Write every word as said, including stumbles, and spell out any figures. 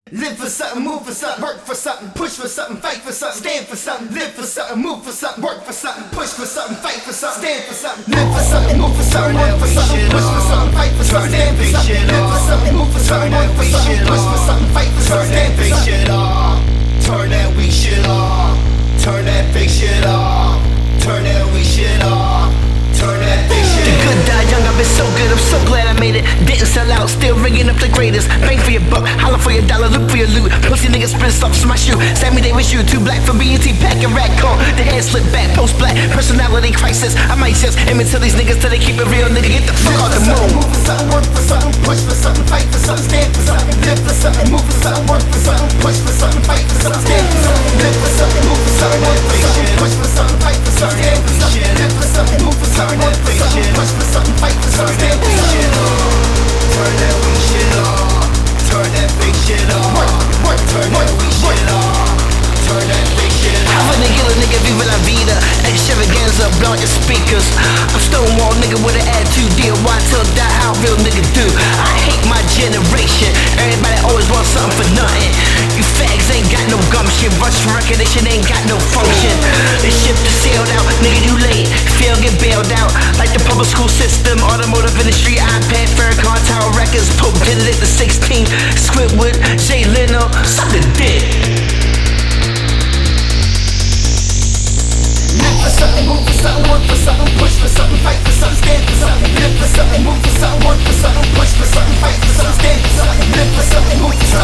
Live for something, move for something, work for something, push for something, fight for something, stand for something, live for something, move for something, work for something, push for something, fight for something, stand for something, live for something, move for something, work for something, push for something, fight for something, stand for something, live for something, move for something, work for something, push for something, fight for something, stand for something. Turn that weak shit off. Turn that fake shit off. Turn that weak shit off. Turn that fake shit off. The good die young, I've been so good, I'm so glad I made it. Didn't sell out, still ringing up the greatest. Bang for your buck, holler for your dollar, look for your loot. Pussy niggas split socks in my shoe. Sammy Davis shoe, too black for B and T, pack and rack call. The head slip back, post black, personality crisis. I might just aim it to these niggas till they keep it real, nigga. Get the fuck out the moon. Move for something, work for something, push for something, fight for something, stand for something, live for something, move for something, work for something, push for something, fight for something, stand for something, live for something, move for something, work for something, push for something, fight for something, stand for something, live for something, move for something, work for something, push for something, fight for something, stand for something. Turn that weak shit off. Turn that fake shit off. Turn that weak shit off. Turn that fake shit off. I'm finna kill a nigga, viva la vida. Extravaganza, blow your speakers. I'm Stonewall nigga with an attitude, deal. Why till die, how real nigga do. I hate my generation. Everybody always wants something for nothing. You fags ain't got no gumption. Rush for recognition ain't got no function. The ship is sailed out, nigga you late. Fail get bailed out. Like the public school system, automotive industry, iPad, Farrakhan, Tower Records, Pope Benedict the sixteenth, Squidward, Jay Leno, suck the dick. Live for something, move for something, work for something, push for something, fight for something, stand for something, live for something, move for something, work for something, push for something, fight for something, stand for something, live for something, move for something.